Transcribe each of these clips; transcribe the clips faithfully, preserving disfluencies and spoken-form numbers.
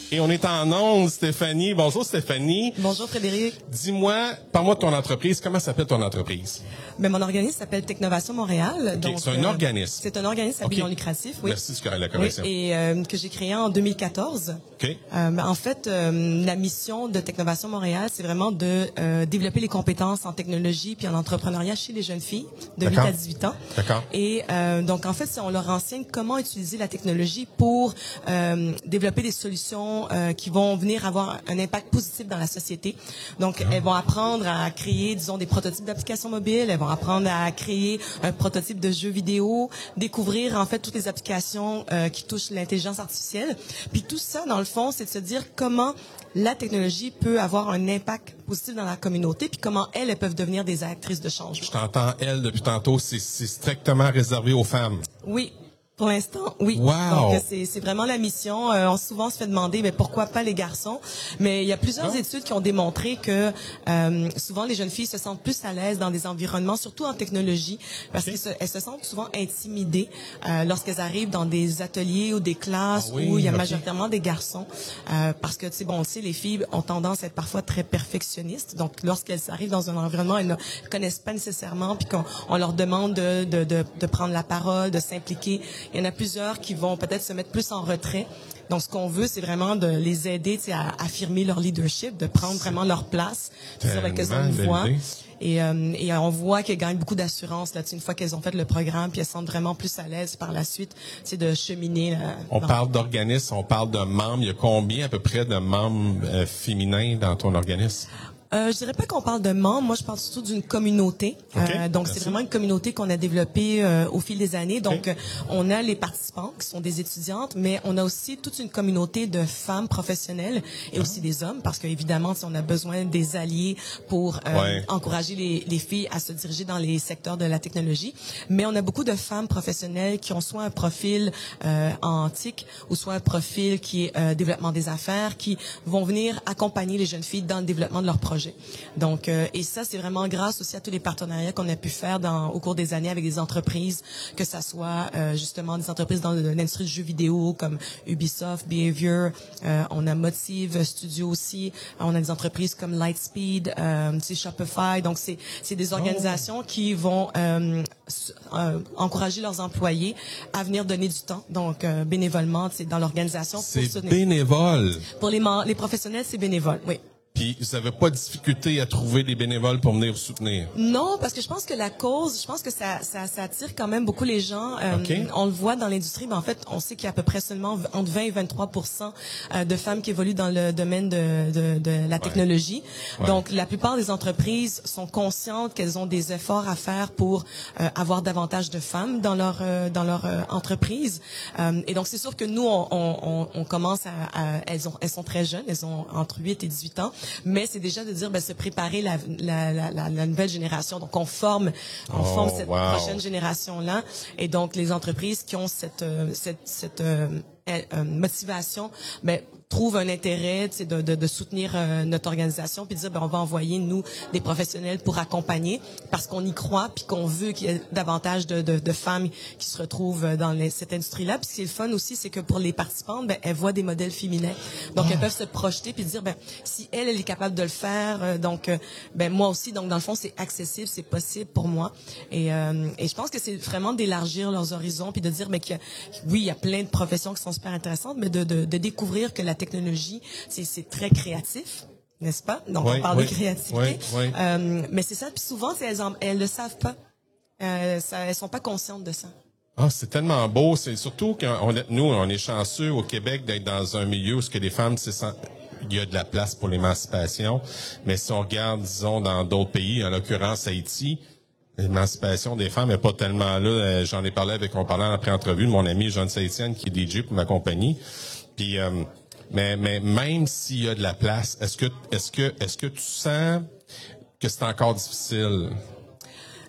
Et on est en ondes, Stéphanie. Bonjour, Stéphanie. Bonjour, Frédéric. Dis-moi, parle-moi de ton entreprise. Comment s'appelle ton entreprise? Mais mon organisme s'appelle Technovation Montréal. Okay, c'est un euh, organisme. C'est un organisme à but okay. non lucratif, oui. Merci de la correction. Oui, et euh, que j'ai créé en deux mille quatorze. Okay. Euh, en fait, euh, la mission de Technovation Montréal, c'est vraiment de euh, développer les compétences en technologie puis en entrepreneuriat chez les jeunes filles de huit à dix-huit ans. D'accord. Et euh, donc, en fait, on leur enseigne comment utiliser la technologie pour euh, développer des solutions euh, qui vont venir avoir un impact positif dans la société. Donc, elles vont apprendre à créer, disons, des prototypes d'applications mobiles. Elles vont apprendre à créer un prototype de jeu vidéo, découvrir, en fait, toutes les applications euh, qui touchent l'intelligence artificielle. Puis tout ça, dans le fond, c'est de se dire comment la technologie peut avoir un impact positif dans la communauté, puis comment elles, elles peuvent devenir des actrices de changement. Je t'entends, elle, depuis tantôt, c'est, c'est strictement réservé aux femmes. Oui. Pour l'instant, oui. Wow. Donc c'est c'est vraiment la mission. Euh, on souvent se fait demander, mais pourquoi pas les garçons? Mais il y a plusieurs non. études qui ont démontré que euh, souvent les jeunes filles se sentent plus à l'aise dans des environnements, surtout en technologie, parce okay. qu'elles se, elles se sentent souvent intimidées euh, lorsqu'elles arrivent dans des ateliers ou des classes ah oui, où il y a okay. majoritairement des garçons, euh, parce que tu sais bon, on sait les filles ont tendance à être parfois très perfectionnistes. Donc lorsqu'elles arrivent dans un environnement, elles ne connaissent pas nécessairement, puis qu'on on leur demande de de de, de prendre la parole, de s'impliquer. Il y en a plusieurs qui vont peut-être se mettre plus en retrait. Donc, ce qu'on veut, c'est vraiment de les aider à affirmer leur leadership, de prendre vraiment leur place avec qu'elles ont une voix. Et, euh, et on voit qu'elles gagnent beaucoup d'assurance là, une fois qu'elles ont fait le programme, puis elles se sentent vraiment plus à l'aise par la suite, de cheminer. Là, on parle d'organisme, on parle de membres. Il y a combien à peu près de membres euh, féminins dans ton organisme? Euh, je dirais pas qu'on parle de membres. Moi, je parle surtout d'une communauté. Okay, euh, donc, merci. c'est vraiment une communauté qu'on a développée euh, au fil des années. Donc, okay. euh, on a les participants qui sont des étudiantes, mais on a aussi toute une communauté de femmes professionnelles et ah. aussi des hommes, parce qu'évidemment, si on a besoin des alliés pour euh, ouais. encourager les, les filles à se diriger dans les secteurs de la technologie. Mais on a beaucoup de femmes professionnelles qui ont soit un profil euh, en T I C ou soit un profil qui est euh, développement des affaires, qui vont venir accompagner les jeunes filles dans le développement de leur projet. Donc, euh, et ça, c'est vraiment grâce aussi à tous les partenariats qu'on a pu faire dans, au cours des années avec des entreprises, que ça soit euh, justement des entreprises dans l'industrie du jeu vidéo comme Ubisoft, Behavior, euh, on a Motive Studio aussi, on a des entreprises comme Lightspeed, euh, c'est Shopify. Donc, c'est c'est des organisations oh. qui vont euh, euh, encourager leurs employés à venir donner du temps, donc euh, bénévolement, c'est dans l'organisation. C'est bénévole. Pour les les professionnels, c'est bénévole, oui. Puis, vous n'avez pas de difficulté à trouver des bénévoles pour venir vous soutenir? Non, parce que je pense que la cause, je pense que ça, ça, ça attire quand même beaucoup les gens. Euh, okay. On le voit dans l'industrie, mais en fait, on sait qu'il y a à peu près seulement entre vingt et vingt-trois pour cent de femmes qui évoluent dans le domaine de, de, de la technologie. Ouais. Donc, la plupart des entreprises sont conscientes qu'elles ont des efforts à faire pour euh, avoir davantage de femmes dans leur euh, dans leur euh, entreprise. Euh, et donc, c'est sûr que nous, on, on, on commence à, à elles ont elles sont très jeunes, elles ont entre huit et dix-huit ans. Mais c'est déjà de dire, ben, se préparer la, la, la, la, la nouvelle génération. Donc, on forme, on oh, forme cette wow. prochaine génération-là. Et donc, les entreprises qui ont cette, euh, cette, cette euh, euh, motivation, ben, trouvent un intérêt, tu sais, de, de, de soutenir euh, notre organisation, puis de dire, ben, on va envoyer, nous, des professionnels pour accompagner, parce qu'on y croit, puis qu'on veut qu'il y ait davantage de, de, de femmes qui se retrouvent dans les, cette industrie-là. Puis ce qui est le fun aussi, c'est que pour les participantes, ben, elles voient des modèles féminins. Donc, oh. elles peuvent se projeter, puis dire, ben, si elle, elle est capable de le faire, euh, donc, euh, ben, moi aussi. Donc, dans le fond, c'est accessible, c'est possible pour moi. Et, euh, et je pense que c'est vraiment d'élargir leurs horizons, puis de dire, ben, que, oui, il y a plein de professions qui sont super intéressantes, mais de, de, de découvrir que la technologie, c'est, c'est très créatif, n'est-ce pas? Donc, oui, on parle oui, de créativité. Oui, oui. Euh, mais c'est ça. Puis souvent, elles, en, elles le savent pas. Euh, ça, elles sont pas conscientes de ça. Ah, c'est tellement beau. C'est surtout que nous, on est chanceux au Québec d'être dans un milieu où ce que les femmes, c'est sans... il y a de la place pour l'émancipation. Mais si on regarde, disons, dans d'autres pays, en l'occurrence Haïti, l'émancipation des femmes n'est pas tellement là. J'en ai parlé avec, on parlait en après-entrevue de mon ami John Saint-Étienne, qui est D J pour ma compagnie. Puis, euh, mais, mais même s'il y a de la place, est-ce que, est-ce que, est-ce que tu sens que c'est encore difficile?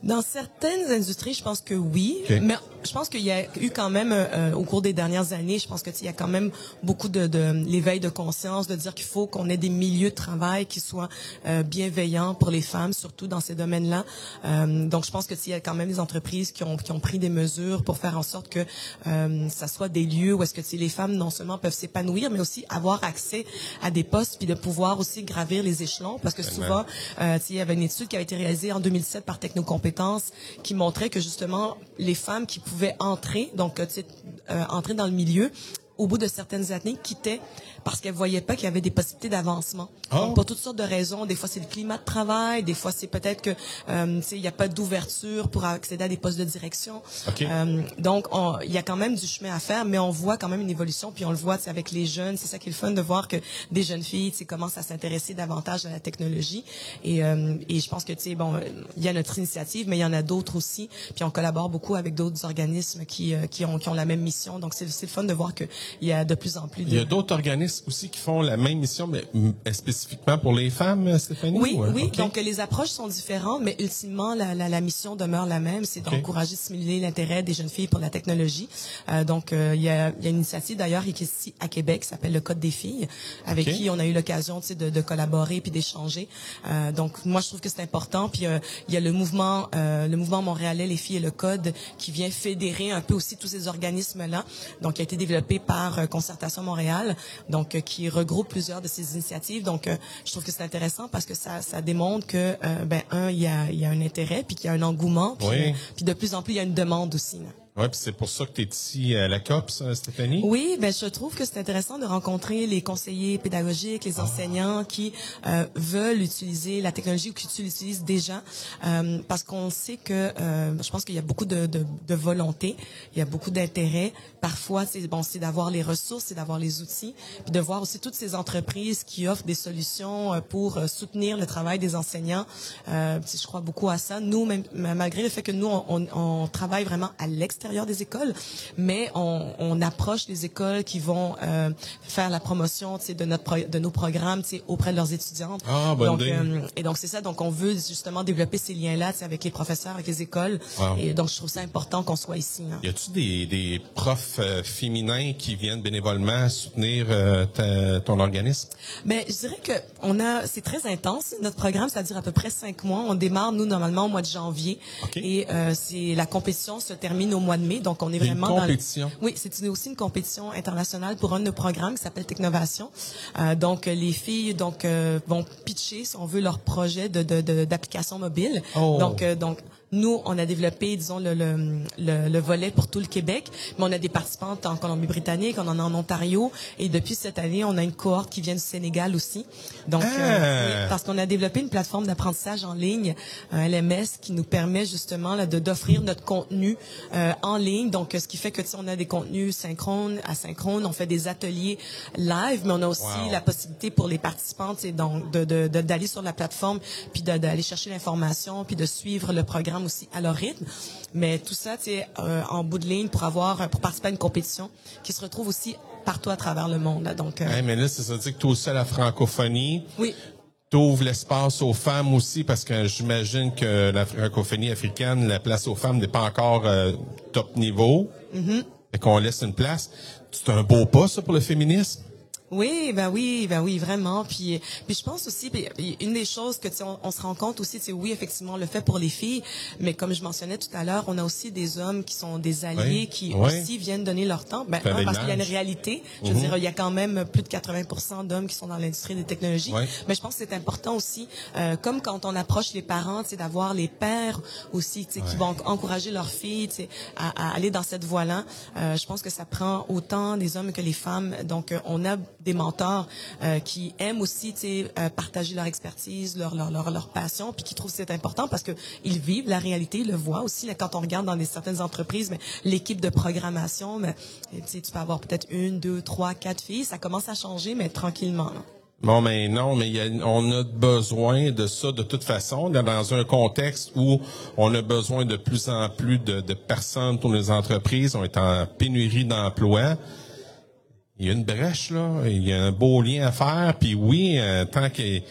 Dans certaines industries, je pense que oui, okay. mais je pense qu'il y a eu quand même, euh, au cours des dernières années, je pense que il y a quand même beaucoup de, de l'éveil de conscience, de dire qu'il faut qu'on ait des milieux de travail qui soient euh, bienveillants pour les femmes, surtout dans ces domaines-là. Euh, donc, je pense que il y a quand même des entreprises qui ont qui ont pris des mesures pour faire en sorte que euh, ça soit des lieux où est-ce que les femmes non seulement peuvent s'épanouir, mais aussi avoir accès à des postes, puis de pouvoir aussi gravir les échelons, parce que souvent, euh, il y avait une étude qui a été réalisée en deux mille sept par Technocompétences qui montrait que justement les femmes qui pouvaient entrer, donc euh, entrer dans le milieu, au bout de certaines années, quittaient parce qu'elles voyaient pas qu'il y avait des possibilités d'avancement. Oh. Donc, pour toutes sortes de raisons. Des fois, c'est le climat de travail. Des fois, c'est peut-être que euh, tu sais, il y a pas d'ouverture pour accéder à des postes de direction. Okay. Euh, donc, il y a quand même du chemin à faire, mais on voit quand même une évolution. Puis on le voit avec les jeunes. C'est ça qui est le fun de voir que des jeunes filles, tu sais, commencent à s'intéresser davantage à la technologie. Et, euh, et je pense que tu sais, bon, il y a notre initiative, mais il y en a d'autres aussi. Puis on collabore beaucoup avec d'autres organismes qui euh, qui ont qui ont la même mission. Donc, c'est c'est le fun de voir que il y a de plus en plus de... Il y a d'autres organismes aussi qui font la même mission, mais spécifiquement pour les femmes, Stéphanie? Oui, ou... oui. Okay. Donc, les approches sont différentes, mais ultimement, la, la, la mission demeure la même. C'est okay. d'encourager, stimuler l'intérêt des jeunes filles pour la technologie. Euh, donc, euh, il y a, il y a une initiative d'ailleurs qui est ici à Québec, qui s'appelle le Code des filles, avec okay. qui on a eu l'occasion, tu sais, de, de collaborer puis d'échanger. Euh, donc, moi, je trouve que c'est important. Puis, euh, il y a le mouvement, euh, le mouvement montréalais, les filles et le Code, qui vient fédérer un peu aussi tous ces organismes-là. Donc, qui a été développé par euh, Concertation Montréal, donc euh, qui regroupe plusieurs de ces initiatives. Donc, euh, je trouve que c'est intéressant parce que ça, ça démontre que, euh, ben, un, il y a, il y a un intérêt, puis qu'il y a un engouement, puis, oui. euh, puis de plus en plus, il y a une demande aussi. Là. Oui, puis c'est pour ça que tu es ici à la C O P S, Stéphanie? Oui, ben je trouve que c'est intéressant de rencontrer les conseillers pédagogiques, les enseignants qui euh, veulent utiliser la technologie ou qui l'utilisent déjà, euh, parce qu'on sait que, euh, je pense qu'il y a beaucoup de, de, de volonté, il y a beaucoup d'intérêt. Parfois, c'est bon, c'est d'avoir les ressources, c'est d'avoir les outils, puis de voir aussi toutes ces entreprises qui offrent des solutions pour soutenir le travail des enseignants. Euh, je crois beaucoup à ça. Nous, même, malgré le fait que nous, on, on, on travaille vraiment à l'extérieur des écoles, mais on, on approche les écoles qui vont euh, faire la promotion, tu sais, de notre pro, de nos programmes, tu sais, auprès de leurs étudiantes. Ah, bonne donc, idée. Euh, et donc c'est ça. Donc on veut justement développer ces liens-là, tu sais, avec les professeurs, avec les écoles. Wow. Et donc je trouve ça important qu'on soit ici. Hein. Y a-tu des, des profs euh, féminins qui viennent bénévolement soutenir euh, ta, ton organisme? Ben, je dirais que on a, c'est très intense. Notre programme, ça dure à peu près cinq mois. On démarre nous normalement au mois de janvier, okay. et euh, c'est la compétition se termine au mois de mai. Donc on est vraiment une compétition. Dans le... Oui, c'est aussi une compétition internationale pour un de nos programmes qui s'appelle Technovation. Euh, donc les filles donc euh, vont pitcher, si on veut, leur projet de, de, de d'application mobile. Oh. Donc euh, donc nous, on a développé, disons, le, le, le, le volet pour tout le Québec, mais on a des participantes en Colombie-Britannique, on en a en Ontario, et depuis cette année, on a une cohorte qui vient du Sénégal aussi. Donc, ah. euh, oui, parce qu'on a développé une plateforme d'apprentissage en ligne, un L M S, qui nous permet justement là, de d'offrir notre contenu euh, en ligne. Donc, ce qui fait que, tu sais, on a des contenus synchrones, asynchrones, on fait des ateliers live, mais on a aussi wow. la possibilité pour les participantes, c'est donc de, de, de, d'aller sur la plateforme, puis de, d'aller chercher l'information, puis de suivre le programme aussi à leur rythme, mais tout ça, tu sais, euh, en bout de ligne pour avoir, pour participer à une compétition qui se retrouve aussi partout à travers le monde. Là, donc, euh... hey, mais là, c'est ça dire que tu aussi à la francophonie. Oui. T'ouvres l'espace aux femmes aussi, parce que j'imagine que la francophonie africaine, la place aux femmes n'est pas encore euh, top niveau. Mm-hmm. Et qu'on laisse une place. C'est un beau pas, ça, pour le féminisme? Oui, ben oui, ben oui, vraiment. Puis, puis je pense aussi, puis une des choses que tu sais, on, on se rend compte aussi, c'est oui, effectivement, le fait pour les filles, mais comme je mentionnais tout à l'heure, on a aussi des hommes qui sont des alliés, oui, qui oui. aussi viennent donner leur temps. Ben un, parce qu'il y a une réalité. Je veux mm-hmm. dire, il y a quand même plus de quatre-vingts pour cent d'hommes qui sont dans l'industrie des technologies. Oui. Mais je pense que c'est important aussi, euh, comme quand on approche les parents, c'est d'avoir les pères aussi, tu sais, oui. qui vont encourager leurs filles, tu sais, à, à aller dans cette voie-là. Euh, je pense que ça prend autant des hommes que les femmes. Donc, euh, on a des mentors euh, qui aiment aussi, tu sais, euh, partager leur expertise, leur leur leur, leur passion, puis qui trouvent que c'est important parce que ils vivent la réalité, ils le voient aussi. Là, quand on regarde dans des certaines entreprises, mais l'équipe de programmation, mais tu sais, tu peux avoir peut-être une, deux, trois, quatre filles. Ça commence à changer, mais tranquillement. Là. Bon, mais non, mais y a, on a besoin de ça de toute façon, dans un contexte où on a besoin de plus en plus de, de personnes pour les entreprises. On est en pénurie d'emplois. Il y a une brèche, là. Il y a un beau lien à faire. Puis oui, euh, tant que... Tu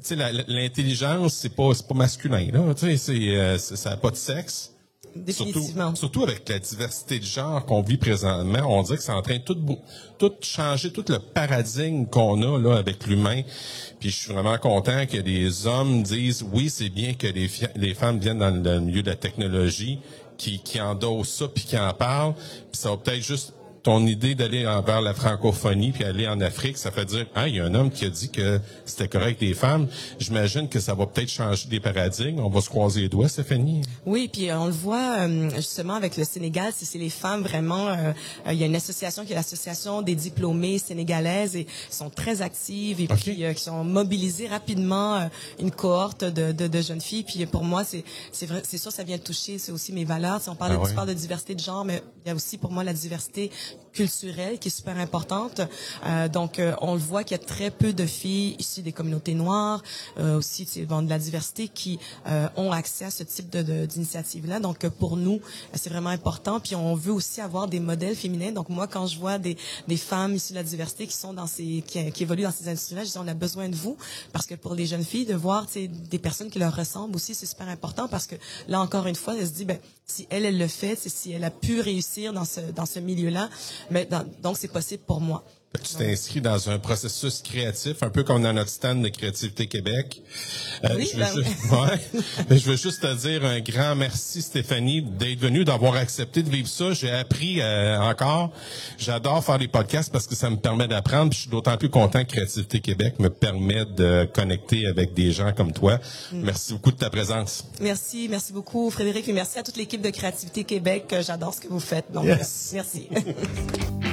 sais, la- l'intelligence, c'est pas, c'est pas masculin, là. Tu sais, c'est, euh, c'est- ça n'a pas de sexe. Définitivement. Surtout, surtout avec la diversité de genre qu'on vit présentement, on dirait que c'est en train de tout, bou- tout changer, tout le paradigme qu'on a là avec l'humain. Puis je suis vraiment content que les hommes disent oui, c'est bien que les, fi- les femmes viennent dans le milieu de la technologie, qui, qui endossent ça puis qui en parlent. Puis ça va peut-être juste ton idée d'aller en- vers la francophonie puis aller en Afrique, ça fait dire, ah, il y a un homme qui a dit que c'était correct les femmes. J'imagine que ça va peut-être changer des paradigmes. On va se croiser les doigts, Stéphanie. Oui, puis euh, on le voit euh, justement avec le Sénégal, c'est c'est les femmes vraiment. euh, euh, Il y a une association qui est l'association des diplômées sénégalaises et sont très actives et Ok. puis euh, qui sont mobilisées rapidement euh, une cohorte de, de, de jeunes filles. Puis pour moi, c'est c'est vrai, c'est sûr, ça vient de toucher, c'est aussi mes valeurs. Si on parle, Ah de, ouais. tu parles de diversité de genre, mais il y a aussi pour moi la diversité culturelle qui est super importante. Euh, donc euh, on le voit qu'il y a très peu de filles issues des communautés noires, euh, aussi tu sais, bon, de la diversité qui euh, ont accès à ce type de, de d'initiative-là. Donc euh, pour nous, euh, c'est vraiment important. Puis on veut aussi avoir des modèles féminins. Donc moi, quand je vois des des femmes issues de la diversité qui sont dans ces qui, qui évoluent dans ces industries-là, je dis on a besoin de vous parce que pour les jeunes filles de voir tu sais, des personnes qui leur ressemblent aussi, c'est super important parce que là encore une fois, elle se dit ben si elle elle le fait, c'est si elle a pu réussir dans ce dans ce milieu-là, mais dans, donc c'est possible pour moi. Tu t'es inscrit dans un processus créatif, un peu comme dans notre stand de Créativité Québec. Euh, Oui, je, veux ben juste, ouais, mais je veux juste te dire un grand merci, Stéphanie, d'être venue, d'avoir accepté de vivre ça. J'ai appris euh, encore. J'adore faire des podcasts parce que ça me permet d'apprendre. Puis je suis d'autant plus content que Créativité Québec me permet de connecter avec des gens comme toi. Mm. Merci beaucoup de ta présence. Merci, merci beaucoup Frédéric et merci à toute l'équipe de Créativité Québec. J'adore ce que vous faites. Donc, yes. merci.